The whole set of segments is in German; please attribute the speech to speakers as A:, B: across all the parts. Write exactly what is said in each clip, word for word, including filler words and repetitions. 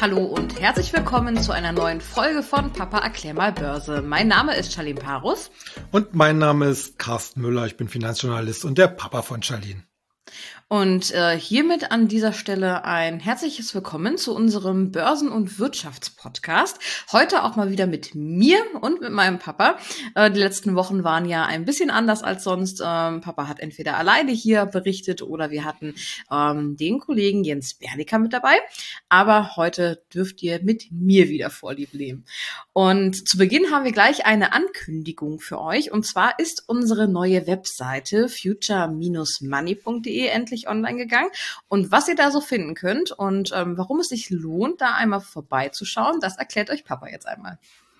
A: Hallo und herzlich willkommen zu einer neuen Folge von Papa erklär mal Börse. Mein Name ist Charlene Parus.
B: Und mein Name ist Carsten Müller. Ich bin Finanzjournalist und der Papa von Charlene.
A: Und äh, hiermit an dieser Stelle ein herzliches Willkommen zu unserem Börsen- und Wirtschaftspodcast. Heute auch mal wieder mit mir und mit meinem Papa. Äh, die letzten Wochen waren ja ein bisschen anders als sonst. Ähm, Papa hat entweder alleine hier berichtet oder wir hatten ähm, den Kollegen Jens Bernicker mit dabei. Aber heute dürft ihr mit mir wieder Vorlieb nehmen. Und zu Beginn haben wir gleich eine Ankündigung für euch. Und zwar ist unsere neue Webseite future Bindestrich money punkt de endlich online gegangen. Und was ihr da so finden könnt und ähm, warum es sich lohnt, da einmal vorbeizuschauen, das erklärt euch Papa jetzt einmal.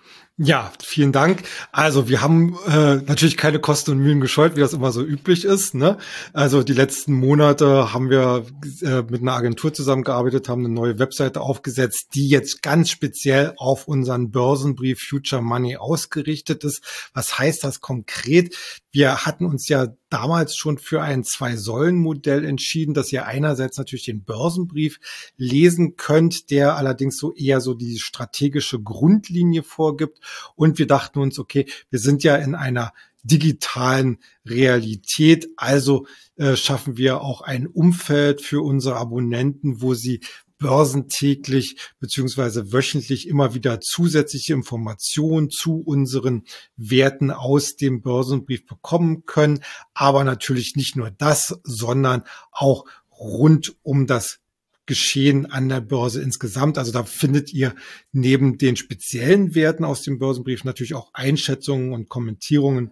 B: Ja, vielen Dank. Also wir haben äh, natürlich keine Kosten und Mühen gescheut, wie das immer so üblich ist. Ne? Also die letzten Monate haben wir äh, mit einer Agentur zusammengearbeitet, haben eine neue Webseite aufgesetzt, die jetzt ganz speziell auf unseren Börsenbrief Future Money ausgerichtet ist. Was heißt das konkret? Wir hatten uns ja damals schon für ein Zwei-Säulen-Modell entschieden, dass ihr einerseits natürlich den Börsenbrief lesen könnt, der allerdings so eher so die strategische Grundlinie vorgibt. Und wir dachten uns, okay, wir sind ja in einer digitalen Realität, also äh, schaffen wir auch ein Umfeld für unsere Abonnenten, wo sie börsentäglich beziehungsweise wöchentlich immer wieder zusätzliche Informationen zu unseren Werten aus dem Börsenbrief bekommen können. Aber natürlich nicht nur das, sondern auch rund um das Geschehen an der Börse insgesamt. Also da findet ihr neben den speziellen Werten aus dem Börsenbrief natürlich auch Einschätzungen und Kommentierungen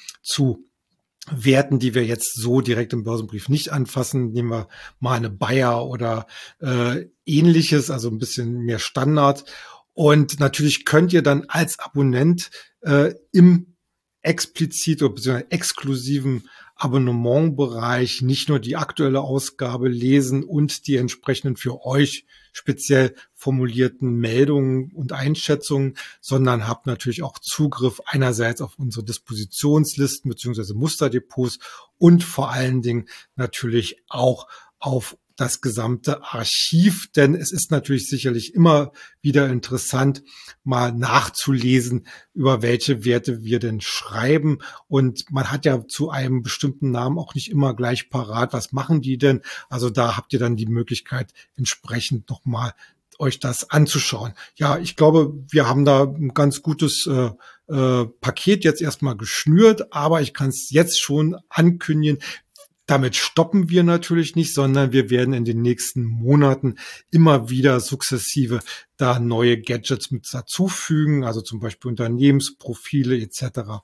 B: zu Werten, die wir jetzt so direkt im Börsenbrief nicht anfassen. Nehmen wir mal eine Bayer oder äh, ähnliches, also ein bisschen mehr Standard. Und natürlich könnt ihr dann als Abonnent äh, im explizit oder beziehungsweise exklusiven Abonnementbereich nicht nur die aktuelle Ausgabe lesen und die entsprechenden für euch speziell formulierten Meldungen und Einschätzungen, sondern habt natürlich auch Zugriff einerseits auf unsere Dispositionslisten beziehungsweise Musterdepots und vor allen Dingen natürlich auch auf das gesamte Archiv, denn es ist natürlich sicherlich immer wieder interessant, mal nachzulesen, über welche Werte wir denn schreiben. Und man hat ja zu einem bestimmten Namen auch nicht immer gleich parat, was machen die denn? Also da habt ihr dann die Möglichkeit, entsprechend nochmal euch das anzuschauen. Ja, ich glaube, wir haben da ein ganz gutes äh, äh, Paket jetzt erstmal geschnürt, aber ich kann es jetzt schon ankündigen. Damit stoppen wir natürlich nicht, sondern wir werden in den nächsten Monaten immer wieder sukzessive da neue Gadgets mit dazufügen, also zum Beispiel Unternehmensprofile et cetera.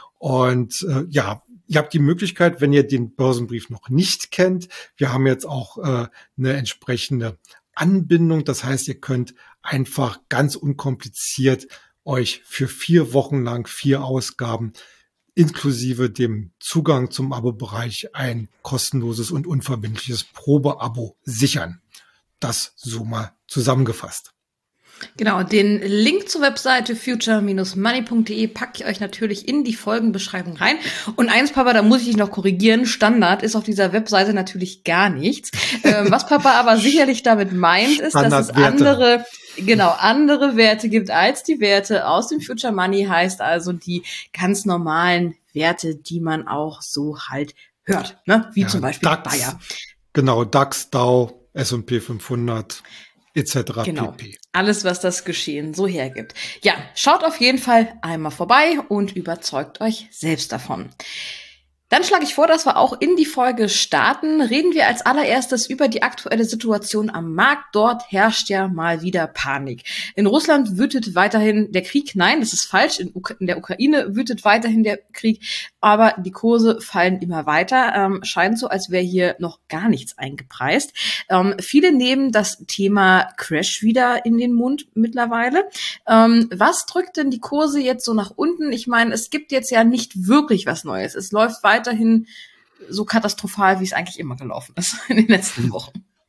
B: Und äh, ja, ihr habt die Möglichkeit, wenn ihr den Börsenbrief noch nicht kennt, wir haben jetzt auch äh, eine entsprechende Anbindung. Das heißt, ihr könnt einfach ganz unkompliziert euch für vier Wochen lang vier Ausgaben inklusive dem Zugang zum Abo-Bereich ein kostenloses und unverbindliches Probeabo sichern. Das so mal zusammengefasst.
A: Genau, den Link zur Webseite future Bindestrich money punkt de packe ich euch natürlich in die Folgenbeschreibung rein. Und eins, Papa, da muss ich dich noch korrigieren, Standard ist auf dieser Webseite natürlich gar nichts. ähm, was Papa aber sicherlich damit meint, ist, dass es andere, genau, andere Werte gibt als die Werte aus dem Future Money, heißt also die ganz normalen Werte, die man auch so halt hört, ne? Wie ja, zum Beispiel
B: DAX,
A: Bayer.
B: Genau, DAX, Dow, S und P fünfhundert. et cetera.
A: Genau.
B: pp.
A: Alles, was das Geschehen so hergibt. Ja, schaut auf jeden Fall einmal vorbei und überzeugt euch selbst davon. Dann schlage ich vor, dass wir auch in die Folge starten. Reden wir als allererstes über die aktuelle Situation am Markt. Dort herrscht ja mal wieder Panik. In Russland wütet weiterhin der Krieg. Nein, das ist falsch. In, Uk- in der Ukraine wütet weiterhin der Krieg. Aber die Kurse fallen immer weiter. Ähm, scheint so, als wäre hier noch gar nichts eingepreist. Ähm, viele nehmen das Thema Crash wieder in den Mund mittlerweile. Ähm, was drückt denn die Kurse jetzt so nach unten? Ich meine, es gibt jetzt ja nicht wirklich was Neues. Es läuft weiterhin so katastrophal, wie es eigentlich immer gelaufen ist in den letzten Wochen.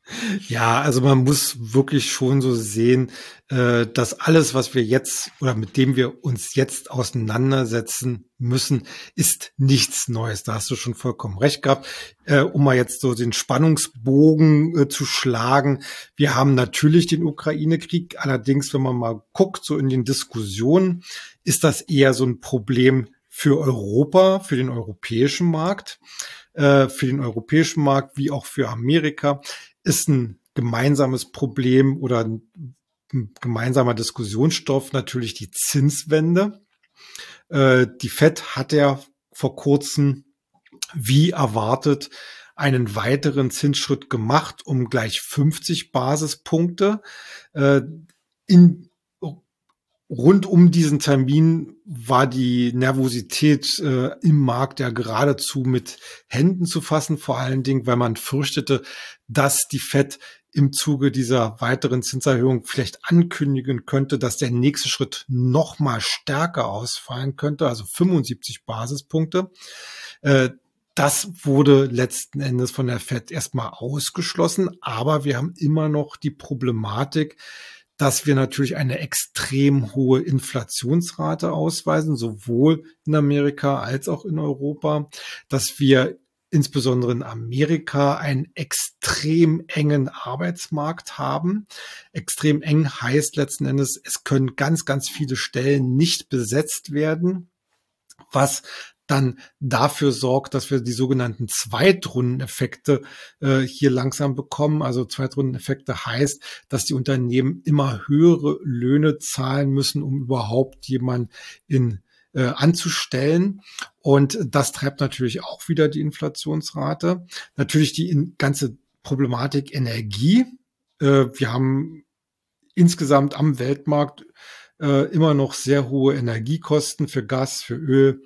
B: Ja, also man muss wirklich schon so sehen, äh, dass alles, was wir jetzt oder mit dem wir uns jetzt auseinandersetzen müssen, ist nichts Neues. Da hast du schon vollkommen recht gehabt. Äh, um mal jetzt so den Spannungsbogen äh, zu schlagen. Wir haben natürlich den Ukraine-Krieg. Allerdings, wenn man mal guckt, so in den Diskussionen, ist das eher so ein Problem für Europa, für den europäischen Markt. Äh, für den europäischen Markt wie auch für Amerika ist ein gemeinsames Problem oder ein, ein gemeinsamer Diskussionsstoff natürlich die Zinswende. Äh, die Fed hat ja vor kurzem, wie erwartet, einen weiteren Zinsschritt gemacht, um gleich fünfzig Basispunkte. Äh, in Rund um diesen Termin war die Nervosität äh, im Markt ja geradezu mit Händen zu fassen, vor allen Dingen, weil man fürchtete, dass die Fed im Zuge dieser weiteren Zinserhöhung vielleicht ankündigen könnte, dass der nächste Schritt noch mal stärker ausfallen könnte, also fünfundsiebzig Basispunkte. Äh, Das wurde letzten Endes von der Fed erstmal ausgeschlossen, aber wir haben immer noch die Problematik, dass wir natürlich eine extrem hohe Inflationsrate ausweisen, sowohl in Amerika als auch in Europa, dass wir insbesondere in Amerika einen extrem engen Arbeitsmarkt haben. Extrem eng heißt letzten Endes, es können ganz, ganz viele Stellen nicht besetzt werden, was dann dafür sorgt, dass wir die sogenannten Zweitrundeneffekte äh, hier langsam bekommen. Also Zweitrundeneffekte heißt, dass die Unternehmen immer höhere Löhne zahlen müssen, um überhaupt jemanden in, äh, anzustellen. Und das treibt natürlich auch wieder die Inflationsrate. Natürlich die in, ganze Problematik Energie. Äh, wir haben insgesamt am Weltmarkt äh, immer noch sehr hohe Energiekosten für Gas, für Öl,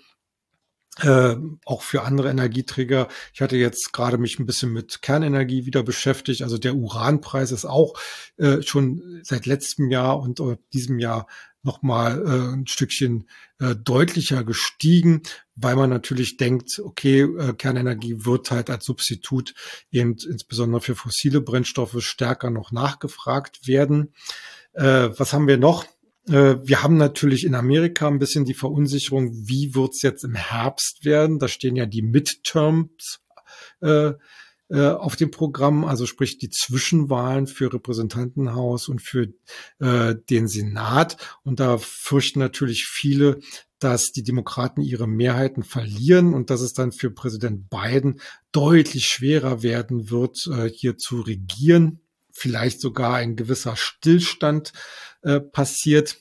B: Äh, auch für andere Energieträger. Ich hatte jetzt gerade mich ein bisschen mit Kernenergie wieder beschäftigt. Also der Uranpreis ist auch äh, schon seit letztem Jahr und äh, diesem Jahr nochmal äh, ein Stückchen äh, deutlicher gestiegen, weil man natürlich denkt, okay, äh, Kernenergie wird halt als Substitut eben insbesondere für fossile Brennstoffe stärker noch nachgefragt werden. Äh, was haben wir noch? Wir haben natürlich in Amerika ein bisschen die Verunsicherung, wie wird's jetzt im Herbst werden? Da stehen ja die Midterms äh, äh, auf dem Programm, also sprich die Zwischenwahlen für Repräsentantenhaus und für äh, den Senat. Und da fürchten natürlich viele, dass die Demokraten ihre Mehrheiten verlieren und dass es dann für Präsident Biden deutlich schwerer werden wird, äh, hier zu regieren. Vielleicht sogar ein gewisser Stillstand äh, passiert.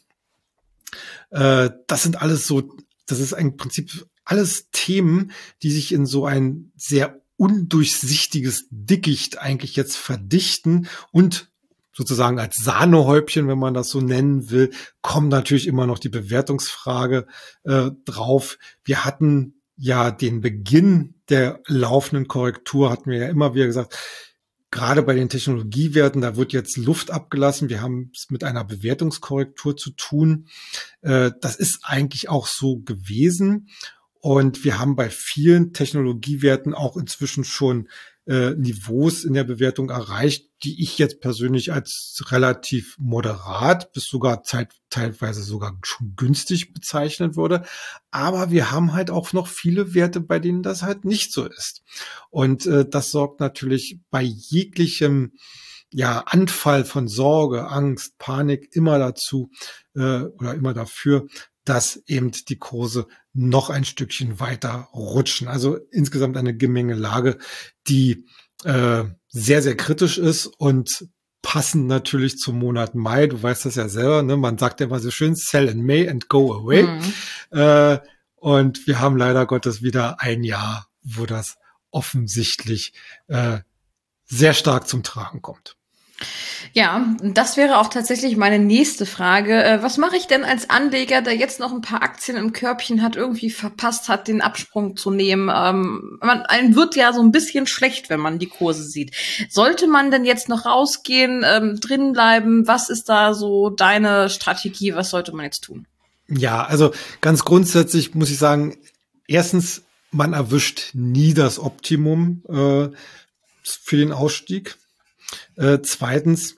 B: Äh, das sind alles so, das ist im Prinzip alles Themen, die sich in so ein sehr undurchsichtiges Dickicht eigentlich jetzt verdichten und sozusagen als Sahnehäubchen, wenn man das so nennen will, kommt natürlich immer noch die Bewertungsfrage äh, drauf. Wir hatten ja den Beginn der laufenden Korrektur, hatten wir ja immer wieder gesagt, gerade bei den Technologiewerten, da wird jetzt Luft abgelassen. Wir haben es mit einer Bewertungskorrektur zu tun. Das ist eigentlich auch so gewesen. Und wir haben bei vielen Technologiewerten auch inzwischen schon äh, Niveaus in der Bewertung erreicht, die ich jetzt persönlich als relativ moderat bis sogar zeit, teilweise sogar schon günstig bezeichnen würde. Aber wir haben halt auch noch viele Werte, bei denen das halt nicht so ist. Und äh, das sorgt natürlich bei jeglichem ja, Anfall von Sorge, Angst, Panik immer dazu äh, oder immer dafür, dass eben die Kurse noch ein Stückchen weiter rutschen. Also insgesamt eine Gemengelage, die äh, sehr, sehr kritisch ist und passend natürlich zum Monat Mai. Du weißt das ja selber, ne? Man sagt ja immer so schön, sell in May and go away. Mhm. Äh, und wir haben leider Gottes wieder ein Jahr, wo das offensichtlich äh, sehr stark zum Tragen kommt.
A: Ja, das wäre auch tatsächlich meine nächste Frage. Was mache ich denn als Anleger, der jetzt noch ein paar Aktien im Körbchen hat, irgendwie verpasst hat, den Absprung zu nehmen? Ähm, man, einem wird ja so ein bisschen schlecht, wenn man die Kurse sieht. Sollte man denn jetzt noch rausgehen, ähm, drin bleiben? Was ist da so deine Strategie? Was sollte man jetzt tun?
B: Ja, also ganz grundsätzlich muss ich sagen, erstens, man erwischt nie das Optimum äh, für den Ausstieg. Äh, zweitens,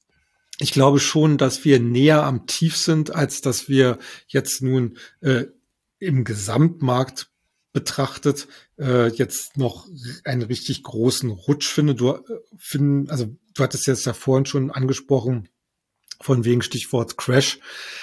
B: ich glaube schon, dass wir näher am Tief sind, als dass wir jetzt nun äh, im Gesamtmarkt betrachtet äh, jetzt noch einen richtig großen Rutsch finden. Du, äh, finden, also du hattest jetzt ja vorhin schon angesprochen, von wegen Stichwort Crash.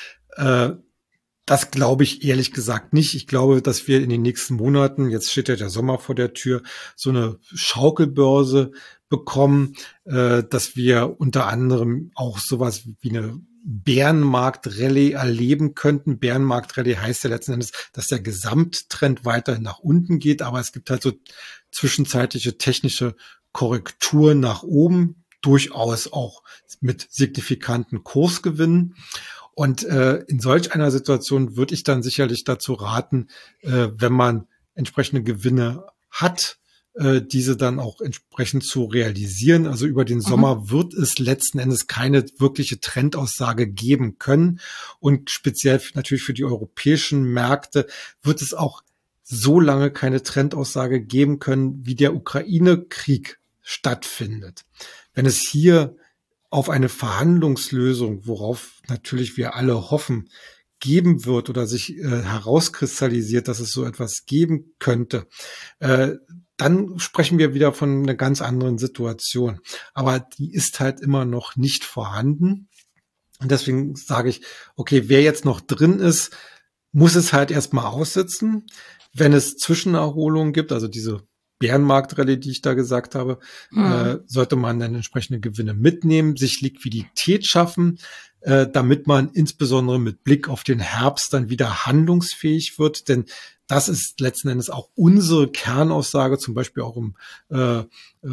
B: Äh, Das glaube ich ehrlich gesagt nicht. Ich glaube, dass wir in den nächsten Monaten, jetzt steht ja der Sommer vor der Tür, so eine Schaukelbörse bekommen, äh, dass wir unter anderem auch sowas wie eine Bärenmarkt-Rallye erleben könnten. Bärenmarkt-Rallye heißt ja letzten Endes, dass der Gesamttrend weiterhin nach unten geht, aber es gibt halt so zwischenzeitliche technische Korrekturen nach oben, durchaus auch mit signifikanten Kursgewinnen. Und äh, in solch einer Situation würde ich dann sicherlich dazu raten, äh, wenn man entsprechende Gewinne hat, äh, diese dann auch entsprechend zu realisieren. Also über den Sommer mhm. wird es letzten Endes keine wirkliche Trendaussage geben können. Und speziell natürlich für die europäischen Märkte wird es auch so lange keine Trendaussage geben können, wie der Ukraine-Krieg stattfindet. Wenn es hier auf eine Verhandlungslösung, worauf natürlich wir alle hoffen, geben wird oder sich äh, herauskristallisiert, dass es so etwas geben könnte, äh, dann sprechen wir wieder von einer ganz anderen Situation. Aber die ist halt immer noch nicht vorhanden. Und deswegen sage ich, okay, wer jetzt noch drin ist, muss es halt erstmal aussitzen. Wenn es Zwischenerholungen gibt, also diese Bärenmarkt-Rallye, die ich da gesagt habe, mhm. äh, sollte man dann entsprechende Gewinne mitnehmen, sich Liquidität schaffen, äh, damit man insbesondere mit Blick auf den Herbst dann wieder handlungsfähig wird. Denn das ist letzten Endes auch unsere Kernaussage, zum Beispiel auch im äh, äh,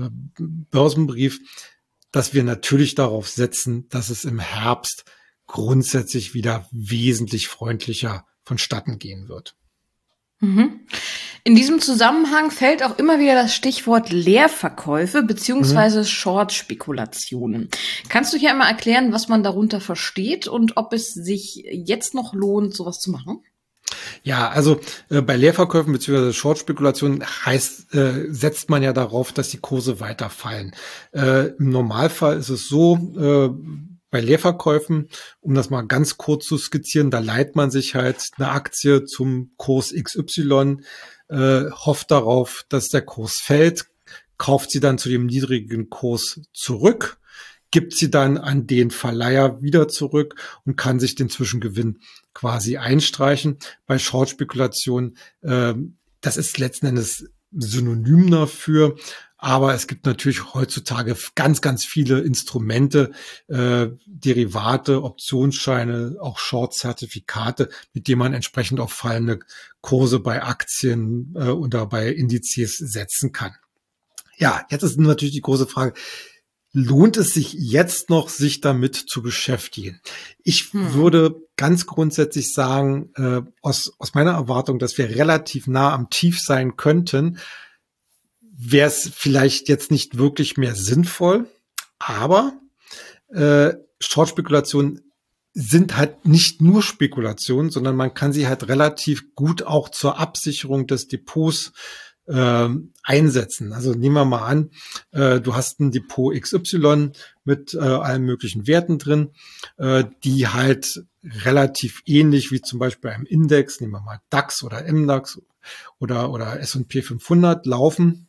B: Börsenbrief, dass wir natürlich darauf setzen, dass es im Herbst grundsätzlich wieder wesentlich freundlicher vonstatten gehen wird.
A: Mhm. In diesem Zusammenhang fällt auch immer wieder das Stichwort Leerverkäufe beziehungsweise mhm. Short-Spekulationen. Kannst du hier einmal erklären, was man darunter versteht und ob es sich jetzt noch lohnt, sowas zu machen?
B: Ja, also äh, bei Leerverkäufen bzw. Short-Spekulationen heißt, äh, setzt man ja darauf, dass die Kurse weiter fallen. Äh, im Normalfall ist es so, äh, bei Leerverkäufen, um das mal ganz kurz zu skizzieren, da leiht man sich halt eine Aktie zum Kurs X Y, äh, hofft darauf, dass der Kurs fällt, kauft sie dann zu dem niedrigen Kurs zurück, gibt sie dann an den Verleiher wieder zurück und kann sich den Zwischengewinn quasi einstreichen. Bei Short-Spekulationen, äh, das ist letzten Endes synonym dafür. Aber es gibt natürlich heutzutage ganz, ganz viele Instrumente, äh, Derivate, Optionsscheine, auch Short-Zertifikate, mit denen man entsprechend auf fallende Kurse bei Aktien äh, oder bei Indizes setzen kann. Ja, jetzt ist natürlich die große Frage, lohnt es sich jetzt noch, sich damit zu beschäftigen? Ich hm. würde ganz grundsätzlich sagen, äh, aus, aus meiner Erwartung, dass wir relativ nah am Tief sein könnten, wäre es vielleicht jetzt nicht wirklich mehr sinnvoll, aber äh, Short-Spekulationen sind halt nicht nur Spekulationen, sondern man kann sie halt relativ gut auch zur Absicherung des Depots äh, einsetzen. Also nehmen wir mal an, äh, du hast ein Depot X Y mit äh, allen möglichen Werten drin, äh, die halt relativ ähnlich wie zum Beispiel einem Index, nehmen wir mal DAX oder M DAX oder, oder S und P fünfhundert laufen.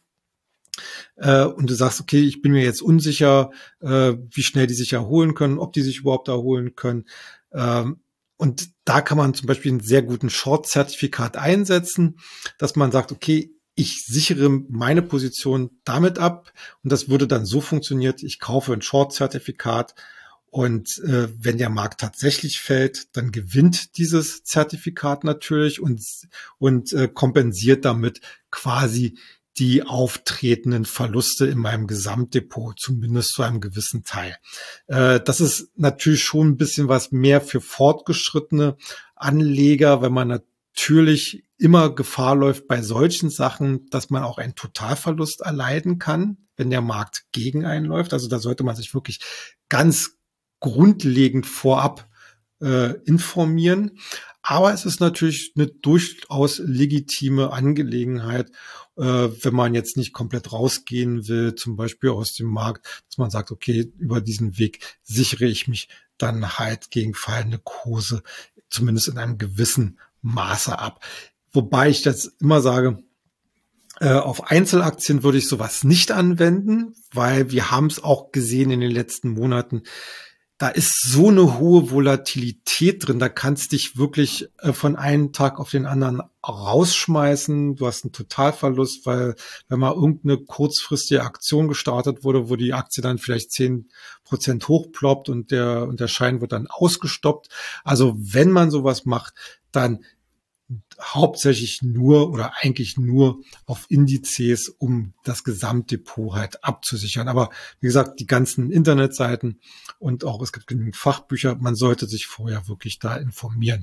B: Und du sagst, okay, ich bin mir jetzt unsicher, äh, wie schnell die sich erholen können, ob die sich überhaupt erholen können. Ähm, und da kann man zum Beispiel einen sehr guten Short-Zertifikat einsetzen, dass man sagt, okay, ich sichere meine Position damit ab. Und das würde dann so funktionieren, ich kaufe ein Short-Zertifikat und äh, wenn der Markt tatsächlich fällt, dann gewinnt dieses Zertifikat natürlich und, und äh, kompensiert damit quasi die auftretenden Verluste in meinem Gesamtdepot, zumindest zu einem gewissen Teil. Äh, das ist natürlich schon ein bisschen was mehr für fortgeschrittene Anleger, wenn man natürlich immer Gefahr läuft bei solchen Sachen, dass man auch einen Totalverlust erleiden kann, wenn der Markt gegen einen läuft. Also da sollte man sich wirklich ganz grundlegend vorab äh, informieren. Aber es ist natürlich eine durchaus legitime Angelegenheit, äh, wenn man jetzt nicht komplett rausgehen will, zum Beispiel aus dem Markt, dass man sagt, okay, über diesen Weg sichere ich mich dann halt gegen fallende Kurse, zumindest in einem gewissen Maße ab. Wobei ich das immer sage, äh, auf Einzelaktien würde ich sowas nicht anwenden, weil wir haben es auch gesehen in den letzten Monaten, da ist so eine hohe Volatilität drin, da kannst dich wirklich äh, von einem Tag auf den anderen rausschmeißen. Du hast einen Totalverlust, weil wenn mal irgendeine kurzfristige Aktion gestartet wurde, wo die Aktie dann vielleicht zehn Prozent hochploppt und der, und der Schein wird dann ausgestoppt. Also wenn man sowas macht, dann hauptsächlich nur oder eigentlich nur auf Indizes, um das Gesamtdepot halt abzusichern. Aber wie gesagt, die ganzen Internetseiten und auch es gibt genügend Fachbücher, man sollte sich vorher wirklich da informieren.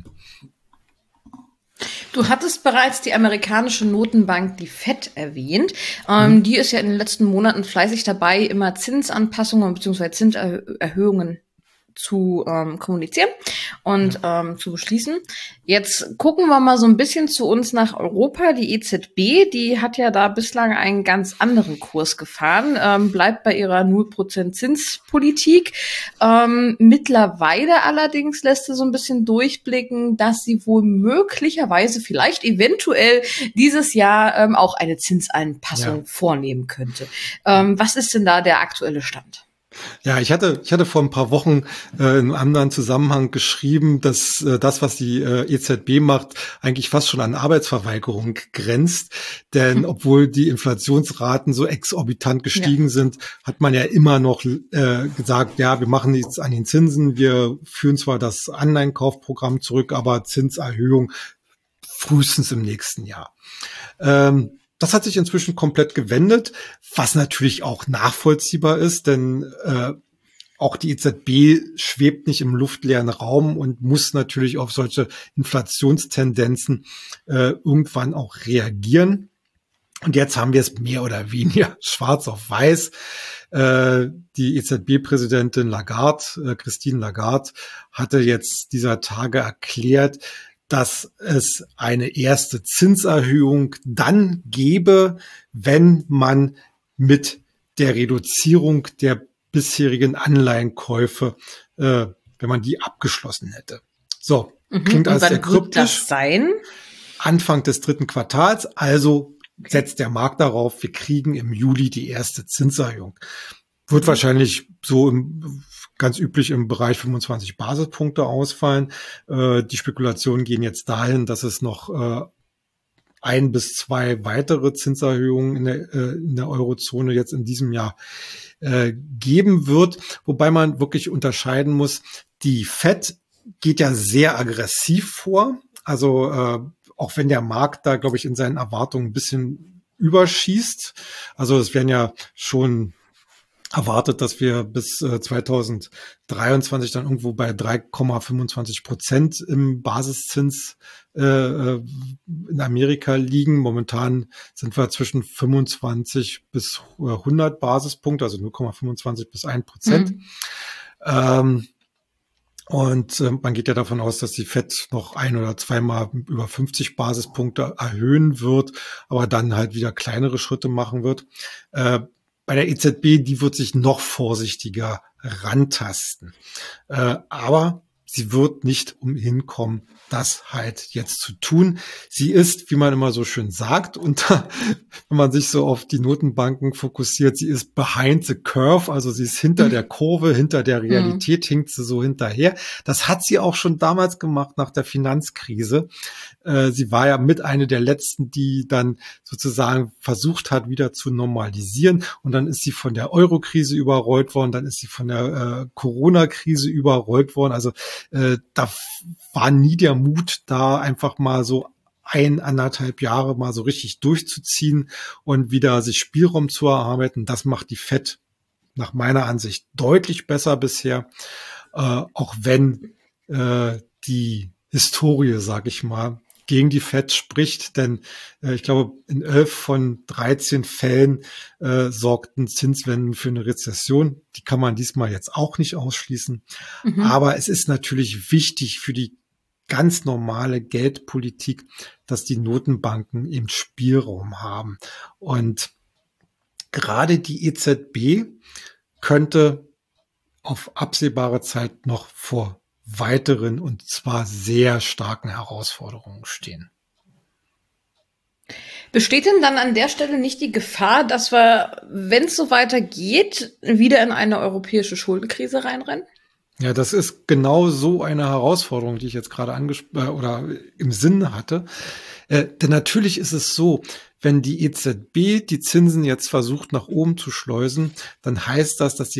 A: Du hattest bereits die amerikanische Notenbank, die Fed, erwähnt. Ähm, mhm. Die ist ja in den letzten Monaten fleißig dabei, immer Zinsanpassungen bzw. Zinserhöhungen zu ähm, kommunizieren und ja. ähm, zu beschließen. Jetzt gucken wir mal so ein bisschen zu uns nach Europa. Die E Z B, die hat ja da bislang einen ganz anderen Kurs gefahren, ähm, bleibt bei ihrer null Prozent Zinspolitik. Ähm, mittlerweile allerdings lässt sie so ein bisschen durchblicken, dass sie wohl möglicherweise vielleicht eventuell dieses Jahr ähm, auch eine Zinseinpassung ja. vornehmen könnte. Ähm, was ist denn da der aktuelle Stand?
B: Ja, ich hatte, ich hatte vor ein paar Wochen äh, in einem anderen Zusammenhang geschrieben, dass äh, das, was die äh, E Z B macht, eigentlich fast schon an Arbeitsverweigerung grenzt. Denn hm. obwohl die Inflationsraten so exorbitant gestiegen ja. sind, hat man ja immer noch äh, gesagt, ja, wir machen nichts an den Zinsen, wir führen zwar das Anleihenkaufprogramm zurück, aber Zinserhöhung frühestens im nächsten Jahr. Ähm, Das hat sich inzwischen komplett gewendet, was natürlich auch nachvollziehbar ist, denn äh, auch die E Z B schwebt nicht im luftleeren Raum und muss natürlich auf solche Inflationstendenzen äh, irgendwann auch reagieren. Und jetzt haben wir es mehr oder weniger schwarz auf weiß. Äh, die E Z B-Präsidentin Lagarde, äh, Christine Lagarde, hatte jetzt dieser Tage erklärt, dass es eine erste Zinserhöhung dann gäbe, wenn man mit der Reduzierung der bisherigen Anleihenkäufe, äh, wenn man die abgeschlossen hätte. So,
A: mhm.
B: klingt alles sehr
A: kryptisch. Wird das sein?
B: Anfang des dritten Quartals, also okay. setzt der Markt darauf, wir kriegen im Juli die erste Zinserhöhung. Wird mhm. wahrscheinlich so im ganz üblich im Bereich fünfundzwanzig Basispunkte ausfallen. Äh, die Spekulationen gehen jetzt dahin, dass es noch äh, ein bis zwei weitere Zinserhöhungen in der, äh, in der Eurozone jetzt in diesem Jahr äh, geben wird. Wobei man wirklich unterscheiden muss, die Fed geht ja sehr aggressiv vor. Also äh, auch wenn der Markt da, glaube ich, in seinen Erwartungen ein bisschen überschießt. Also es werden ja schon erwartet, dass wir bis äh, zweitausenddreiundzwanzig dann irgendwo bei drei Komma fünfundzwanzig Prozent im Basiszins äh, in Amerika liegen. Momentan sind wir zwischen fünfundzwanzig bis hundert Basispunkte, also null Komma fünfundzwanzig bis ein Prozent. Mhm. Ähm, und äh, man geht ja davon aus, dass die Fed noch ein oder zweimal über fünfzig Basispunkte erhöhen wird, aber dann halt wieder kleinere Schritte machen wird. Äh, Bei der E Z B, die wird sich noch vorsichtiger rantasten. Äh, aber sie wird nicht umhin kommen, das halt jetzt zu tun. Sie ist, wie man immer so schön sagt, unter, wenn man sich so auf die Notenbanken fokussiert, sie ist behind the curve, also sie ist hinter mhm. der Kurve, hinter der Realität mhm. hinkt sie so hinterher. Das hat sie auch schon damals gemacht nach der Finanzkrise. Äh, sie war ja mit einer der letzten, die dann sozusagen versucht hat, wieder zu normalisieren. Und dann ist sie von der Euro-Krise überrollt worden, dann ist sie von der äh, Corona-Krise überrollt worden. Also äh, da war nie der Mut, da einfach mal so ein, anderthalb Jahre mal so richtig durchzuziehen und wieder sich Spielraum zu erarbeiten. Das macht die Fed nach meiner Ansicht deutlich besser bisher, äh, auch wenn äh, die Historie, sag ich mal, gegen die Fed spricht, denn äh, ich glaube, in elf von dreizehn Fällen äh, sorgten Zinswenden für eine Rezession. Die kann man diesmal jetzt auch nicht ausschließen. Mhm. Aber es ist natürlich wichtig für die ganz normale Geldpolitik, dass die Notenbanken eben Spielraum haben. Und gerade die E Z B könnte auf absehbare Zeit noch vor weiteren und zwar sehr starken Herausforderungen stehen.
A: Besteht denn dann an der Stelle nicht die Gefahr, dass wir, wenn es so weitergeht, wieder in eine europäische Schuldenkrise reinrennen?
B: Ja, das ist genau so eine Herausforderung, die ich jetzt gerade angesprochen oder im Sinn hatte. Äh, denn natürlich ist es so, wenn die E Z B die Zinsen jetzt versucht nach oben zu schleusen, dann heißt das, dass die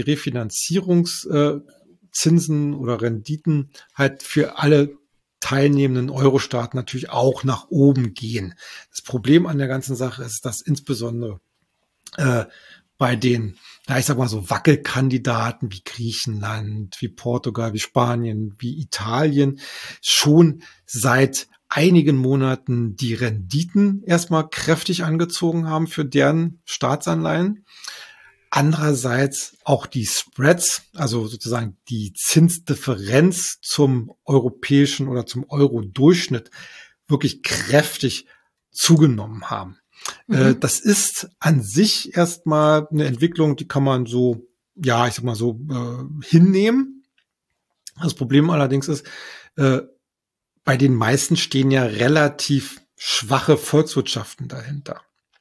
B: Refinanzierungszinsen oder Renditen halt für alle teilnehmenden Euro-Staaten natürlich auch nach oben gehen. Das Problem an der ganzen Sache ist, dass insbesondere äh, bei den, ja, ich sag mal so Wackelkandidaten wie Griechenland, wie Portugal, wie Spanien, wie Italien schon seit einigen Monaten die Renditen erstmal kräftig angezogen haben für deren Staatsanleihen. Andererseits auch die Spreads, also sozusagen die Zinsdifferenz zum europäischen oder zum Euro-Durchschnitt wirklich kräftig zugenommen haben. Mhm. Das ist an sich erstmal eine Entwicklung, die kann man so, ja, ich sag mal so, äh, hinnehmen. Das Problem allerdings ist, äh, bei den meisten stehen ja relativ schwache Volkswirtschaften dahinter.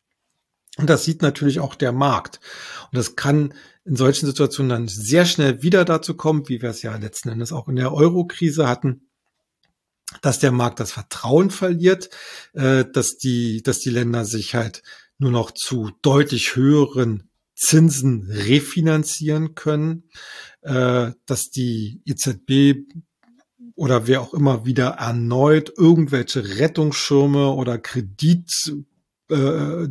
B: Und das sieht natürlich auch der Markt. Und das kann in solchen Situationen dann sehr schnell wieder dazu kommen, wie wir es ja letzten Endes auch in der Euro-Krise hatten, dass der Markt das Vertrauen verliert, äh, dass die, dass die Länder sich halt nur noch zu deutlich höheren Zinsen refinanzieren können, äh, dass die E Z B oder wer auch immer wieder erneut irgendwelche Rettungsschirme oder Kredit Äh,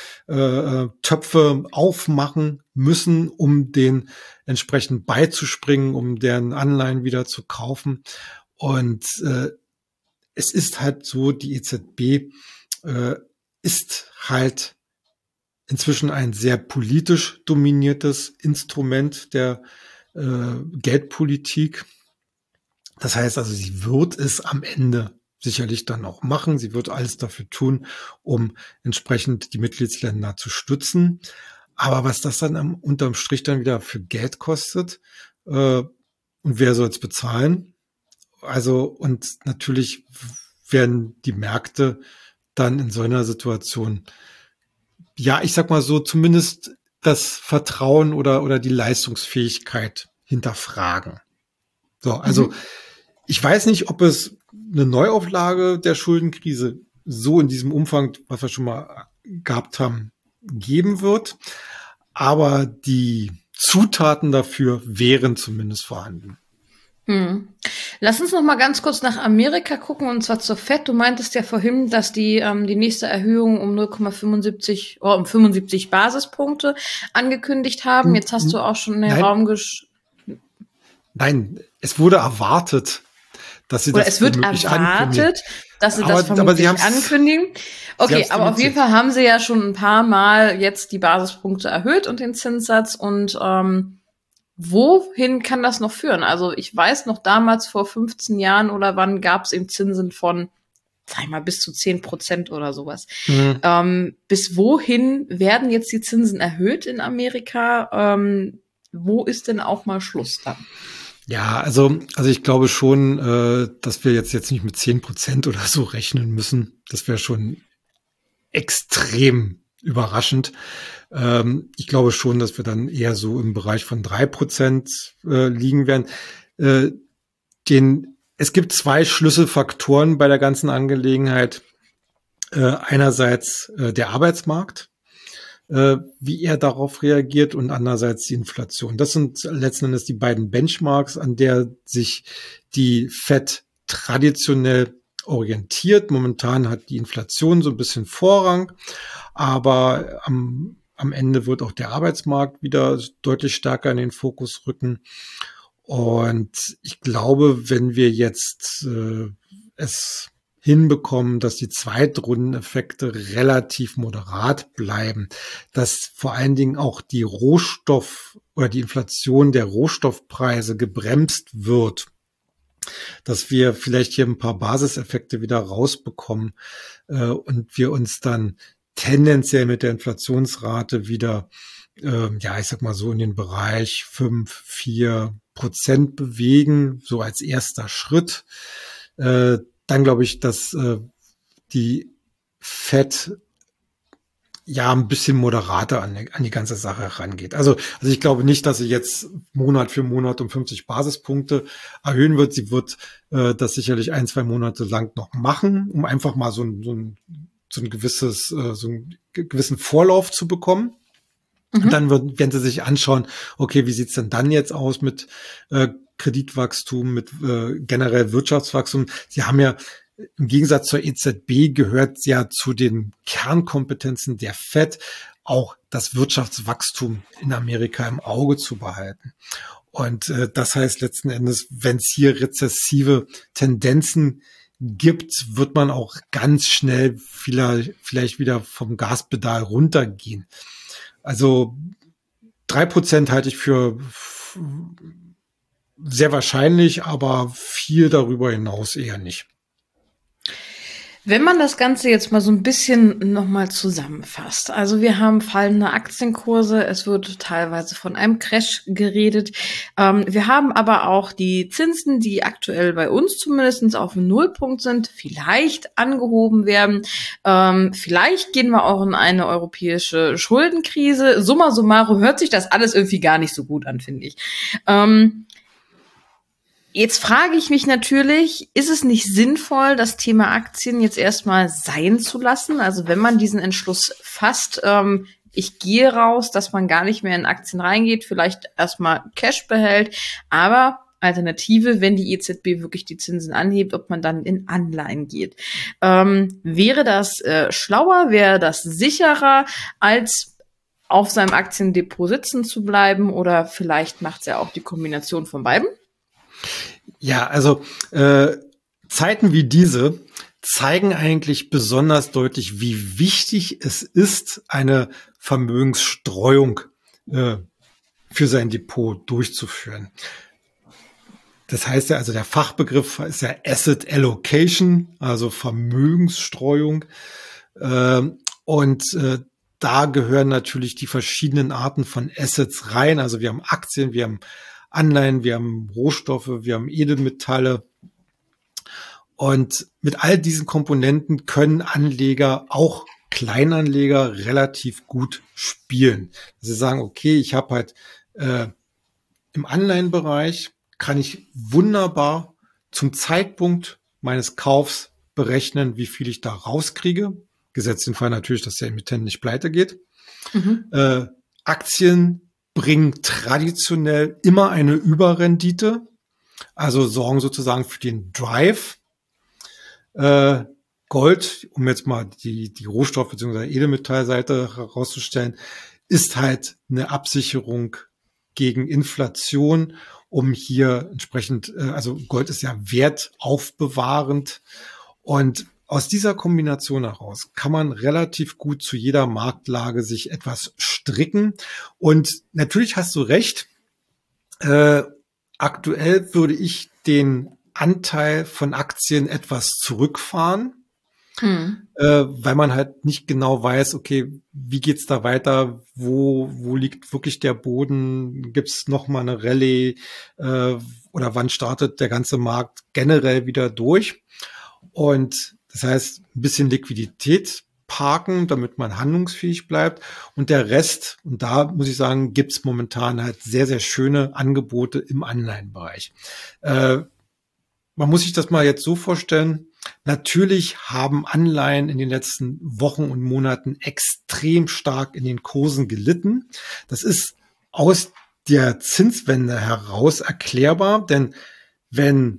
B: äh, Töpfe aufmachen müssen, um den entsprechend beizuspringen, um deren Anleihen wieder zu kaufen. Und äh, es ist halt so, die E Z B äh, ist halt inzwischen ein sehr politisch dominiertes Instrument der äh, Geldpolitik. Das heißt also, sie wird es am Ende sicherlich dann auch machen. Sie wird alles dafür tun, um entsprechend die Mitgliedsländer zu stützen. Aber was das dann am, unterm Strich dann wieder für Geld kostet, äh, und wer soll es bezahlen? Also, und natürlich werden die Märkte dann in so einer Situation, ja, ich sag mal so, zumindest das Vertrauen oder, oder die Leistungsfähigkeit hinterfragen. So, also, mhm. Ich weiß nicht, ob es eine Neuauflage der Schuldenkrise so in diesem Umfang, was wir schon mal gehabt haben, geben wird. Aber die Zutaten dafür wären zumindest vorhanden.
A: Hm. Lass uns noch mal ganz kurz nach Amerika gucken, und zwar zur Fed. Du meintest ja vorhin, dass die ähm, die nächste Erhöhung um null Komma fünfundsiebzig, oh, um fünfundsiebzig Basispunkte angekündigt haben. Jetzt hast du auch schon in den Raum gesch...
B: Nein, es wurde erwartet, dass sie
A: Oder
B: das
A: es wird erwartet, dass sie das
B: aber,
A: vermutlich
B: aber sie
A: ankündigen. Okay, aber auf jeden Fall haben sie ja schon ein paar Mal jetzt die Basispunkte erhöht und den Zinssatz. Und ähm, wohin kann das noch führen? Also ich weiß noch, damals vor fünfzehn Jahren oder wann gab es eben Zinsen von, sag ich mal, bis zu zehn Prozent oder sowas. Mhm. Ähm, bis wohin werden jetzt die Zinsen erhöht in Amerika? Ähm, wo ist denn auch mal Schluss dann?
B: Ja, also, also ich glaube schon, äh, dass wir jetzt, jetzt nicht mit zehn Prozent oder so rechnen müssen. Das wäre schon extrem überraschend. Ähm, ich glaube schon, dass wir dann eher so im Bereich von drei Prozent äh, liegen werden. Äh, den, es gibt zwei Schlüsselfaktoren bei der ganzen Angelegenheit. Äh, einerseits äh, der Arbeitsmarkt, wie er darauf reagiert, und andererseits die Inflation. Das sind letzten Endes die beiden Benchmarks, an der sich die Fed traditionell orientiert. Momentan hat die Inflation so ein bisschen Vorrang, aber am, am Ende wird auch der Arbeitsmarkt wieder deutlich stärker in den Fokus rücken. Und ich glaube, wenn wir jetzt äh, es hinbekommen, dass die Zweitrundeneffekte relativ moderat bleiben, dass vor allen Dingen auch die Rohstoff- oder die Inflation der Rohstoffpreise gebremst wird, dass wir vielleicht hier ein paar Basiseffekte wieder rausbekommen äh, und wir uns dann tendenziell mit der Inflationsrate wieder, äh, ja, ich sag mal so in den Bereich fünf, vier Prozent bewegen, so als erster Schritt. Äh, dann glaube ich, dass äh, die Fed ja ein bisschen moderater an die, an die ganze Sache herangeht. Also, also ich glaube nicht, dass sie jetzt Monat für Monat um fünfzig Basispunkte erhöhen wird. Sie wird äh, das sicherlich ein, zwei Monate lang noch machen, um einfach mal so ein, so ein, so ein gewisses, äh, so einen gewissen Vorlauf zu bekommen. Mhm. Und dann wird, werden sie sich anschauen, okay, wie sieht's denn dann jetzt aus mit äh, Kreditwachstum, mit äh, generell Wirtschaftswachstum? Sie haben ja im Gegensatz zur E Z B gehört ja zu den Kernkompetenzen der Fed auch das Wirtschaftswachstum in Amerika im Auge zu behalten. Und äh, das heißt letzten Endes, wenn es hier rezessive Tendenzen gibt, wird man auch ganz schnell vielleicht, vielleicht wieder vom Gaspedal runtergehen. Also drei Prozent halte ich für sehr wahrscheinlich, aber viel darüber hinaus eher nicht.
A: Wenn man das Ganze jetzt mal so ein bisschen nochmal zusammenfasst. Also wir haben fallende Aktienkurse, es wird teilweise von einem Crash geredet. Ähm, wir haben aber auch die Zinsen, die aktuell bei uns zumindest auf dem Nullpunkt sind, vielleicht angehoben werden. Ähm, vielleicht gehen wir auch in eine europäische Schuldenkrise. Summa summarum hört sich das alles irgendwie gar nicht so gut an, finde ich. Ähm, Jetzt frage ich mich natürlich, ist es nicht sinnvoll, das Thema Aktien jetzt erstmal sein zu lassen? Also wenn man diesen Entschluss fasst, ähm, ich gehe raus, dass man gar nicht mehr in Aktien reingeht, vielleicht erstmal Cash behält, aber Alternative, wenn die E Z B wirklich die Zinsen anhebt, ob man dann in Anleihen geht. Ähm, wäre das äh, schlauer, wäre das sicherer, als auf seinem Aktiendepot sitzen zu bleiben, oder vielleicht macht es ja auch die Kombination von beiden?
B: Ja, also äh, Zeiten wie diese zeigen eigentlich besonders deutlich, wie wichtig es ist, eine Vermögensstreuung äh, für sein Depot durchzuführen. Das heißt ja, also der Fachbegriff ist ja Asset Allocation, also Vermögensstreuung. Äh, und äh, da gehören natürlich die verschiedenen Arten von Assets rein. Also wir haben Aktien, wir haben Anleihen, wir haben Rohstoffe, wir haben Edelmetalle. Und mit all diesen Komponenten können Anleger, auch Kleinanleger, relativ gut spielen. Sie sagen, okay, ich habe halt äh, im Anleihenbereich, kann ich wunderbar zum Zeitpunkt meines Kaufs berechnen, wie viel ich da rauskriege. Gesetzt den Fall natürlich, dass der Emittent nicht pleite geht. Mhm. Äh, Aktien bringen traditionell immer eine Überrendite, also sorgen sozusagen für den Drive. Äh, Gold, um jetzt mal die, die Rohstoff- bzw. Edelmetallseite herauszustellen, ist halt eine Absicherung gegen Inflation, um hier entsprechend, äh, also Gold ist ja wertaufbewahrend, und aus dieser Kombination heraus kann man relativ gut zu jeder Marktlage sich etwas stricken. Und natürlich hast du recht, äh, aktuell würde ich den Anteil von Aktien etwas zurückfahren, hm. äh, weil man halt nicht genau weiß, okay, wie geht's da weiter, wo wo liegt wirklich der Boden, gibt's noch mal eine Rallye äh, oder wann startet der ganze Markt generell wieder durch? Und das heißt, ein bisschen Liquidität parken, damit man handlungsfähig bleibt. Und der Rest, und da muss ich sagen, gibt's momentan halt sehr, sehr schöne Angebote im Anleihenbereich. Äh, man muss sich das mal jetzt so vorstellen, natürlich haben Anleihen in den letzten Wochen und Monaten extrem stark in den Kursen gelitten. Das ist aus der Zinswende heraus erklärbar, denn wenn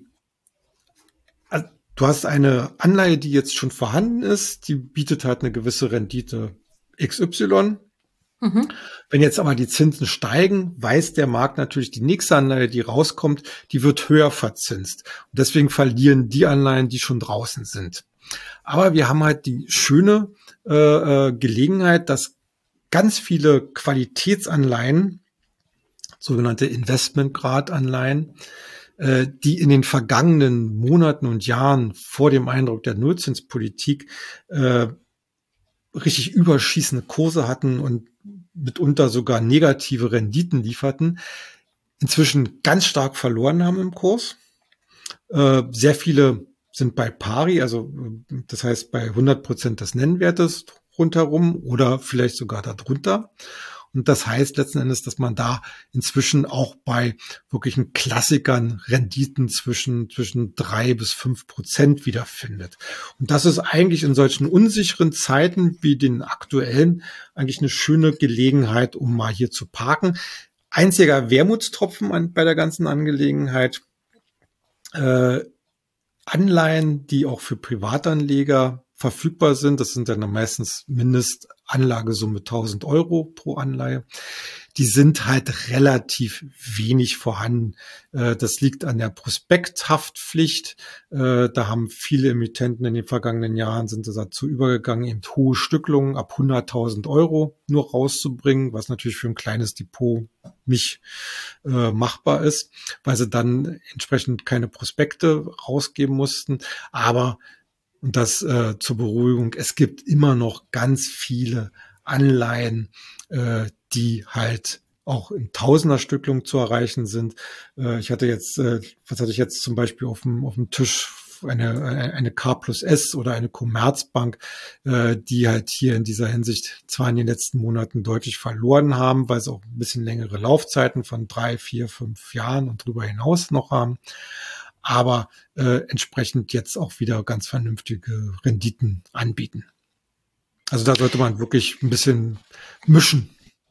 B: du hast eine Anleihe, die jetzt schon vorhanden ist, die bietet halt eine gewisse Rendite X Y. Mhm. Wenn jetzt aber die Zinsen steigen, weiß der Markt natürlich, die nächste Anleihe, die rauskommt, die wird höher verzinst. Und deswegen verlieren die Anleihen, die schon draußen sind. Aber wir haben halt die schöne äh, Gelegenheit, dass ganz viele Qualitätsanleihen, sogenannte Investmentgrad-Anleihen, äh, die in den vergangenen Monaten und Jahren vor dem Eindruck der Nullzinspolitik äh, richtig überschießende Kurse hatten und mitunter sogar negative Renditen lieferten, inzwischen ganz stark verloren haben im Kurs. Äh, sehr viele sind bei pari, also das heißt bei hundert Prozent des Nennwertes rundherum oder vielleicht sogar darunter. Und das heißt letzten Endes, dass man da inzwischen auch bei wirklichen Klassikern Renditen zwischen, zwischen drei bis fünf Prozent wiederfindet. Und das ist eigentlich in solchen unsicheren Zeiten wie den aktuellen eigentlich eine schöne Gelegenheit, um mal hier zu parken. Einziger Wermutstropfen an, bei der ganzen Angelegenheit, äh, Anleihen, die auch für Privatanleger verfügbar sind, das sind dann meistens Mindestanlagesumme tausend Euro pro Anleihe, die sind halt relativ wenig vorhanden. Das liegt an der Prospekthaftpflicht. Da haben viele Emittenten in den vergangenen Jahren sind dazu übergegangen, eben hohe Stückelungen ab hunderttausend Euro nur rauszubringen, was natürlich für ein kleines Depot nicht äh, machbar ist, weil sie dann entsprechend keine Prospekte rausgeben mussten. Aber, und das äh, zur Beruhigung, es gibt immer noch ganz viele Anleihen, äh, die halt auch in Tausenderstückelung zu erreichen sind. Äh, ich hatte jetzt, äh, was hatte ich jetzt zum Beispiel auf dem, auf dem Tisch, eine, eine K plus S oder eine Commerzbank, äh, die halt hier in dieser Hinsicht zwar in den letzten Monaten deutlich verloren haben, weil sie auch ein bisschen längere Laufzeiten von drei, vier, fünf Jahren und darüber hinaus noch haben, aber äh, entsprechend jetzt auch wieder ganz vernünftige Renditen anbieten. Also da sollte man wirklich ein bisschen mischen.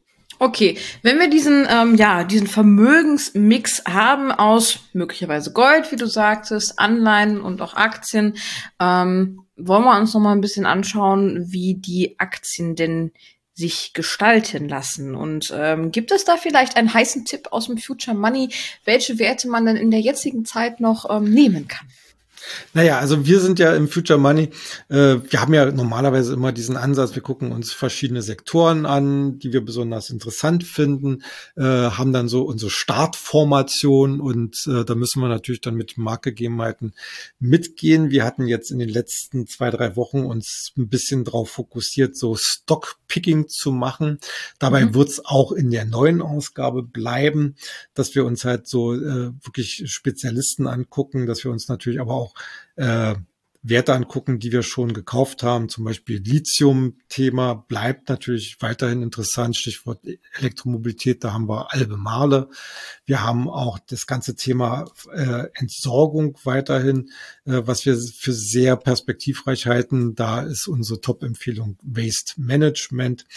A: Okay, wenn wir diesen, ähm, ja, diesen Vermögensmix haben aus möglicherweise Gold, wie du sagtest, Anleihen und auch Aktien, ähm, wollen wir uns noch mal ein bisschen anschauen, wie die Aktien denn sich gestalten lassen. Und ähm, gibt es da vielleicht einen heißen Tipp aus dem Future Money, welche Werte man denn in der jetzigen Zeit noch ähm, nehmen kann?
B: Naja, also wir sind ja im Future Money, äh, wir haben ja normalerweise immer diesen Ansatz, wir gucken uns verschiedene Sektoren an, die wir besonders interessant finden, äh, haben dann so unsere Startformation und äh, da müssen wir natürlich dann mit Marktgegebenheiten mitgehen. Wir hatten jetzt in den letzten zwei, drei Wochen uns ein bisschen drauf fokussiert, so Stockpicking zu machen. Dabei mhm. wird es auch in der neuen Ausgabe bleiben, dass wir uns halt so äh, wirklich Spezialisten angucken, dass wir uns natürlich aber auch Äh, Werte angucken, die wir schon gekauft haben. Zum Beispiel Lithium-Thema bleibt natürlich weiterhin interessant. Stichwort Elektromobilität, da haben wir Albemarle. Wir haben auch das ganze Thema äh, Entsorgung weiterhin, äh, was wir für sehr perspektivreich halten. Da ist unsere Top-Empfehlung Waste Management.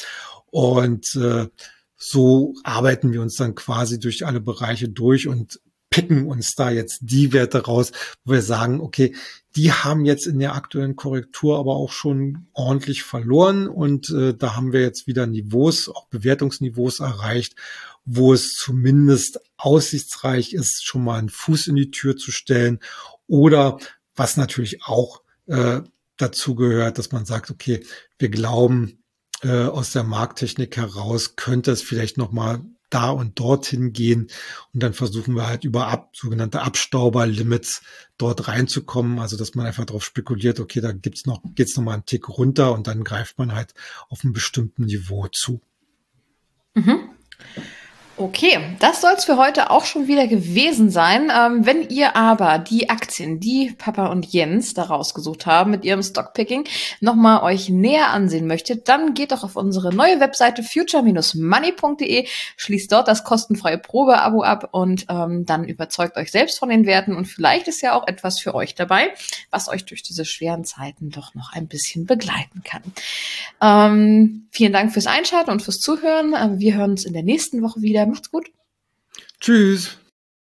B: Und äh, so arbeiten wir uns dann quasi durch alle Bereiche durch und picken uns da jetzt die Werte raus, wo wir sagen, okay, die haben jetzt in der aktuellen Korrektur aber auch schon ordentlich verloren und äh, da haben wir jetzt wieder Niveaus, auch Bewertungsniveaus erreicht, wo es zumindest aussichtsreich ist, schon mal einen Fuß in die Tür zu stellen oder was natürlich auch äh, dazu gehört, dass man sagt, okay, wir glauben, äh, aus der Markttechnik heraus könnte es vielleicht noch mal da und dorthin gehen und dann versuchen wir halt über ab, sogenannte Abstauberlimits dort reinzukommen, also dass man einfach darauf spekuliert, okay, da gibt's noch, geht's noch mal einen Tick runter und dann greift man halt auf einem bestimmten Niveau zu.
A: Mhm. Okay, das soll es für heute auch schon wieder gewesen sein. Ähm, wenn ihr aber die Aktien, die Papa und Jens da rausgesucht haben mit ihrem Stockpicking, nochmal euch näher ansehen möchtet, dann geht doch auf unsere neue Webseite future money punkt de, schließt dort das kostenfreie Probeabo ab und ähm, dann überzeugt euch selbst von den Werten und vielleicht ist ja auch etwas für euch dabei, was euch durch diese schweren Zeiten doch noch ein bisschen begleiten kann. Ähm, vielen Dank fürs Einschalten und fürs Zuhören. Wir hören uns in der nächsten Woche wieder. Macht's gut.
B: Tschüss.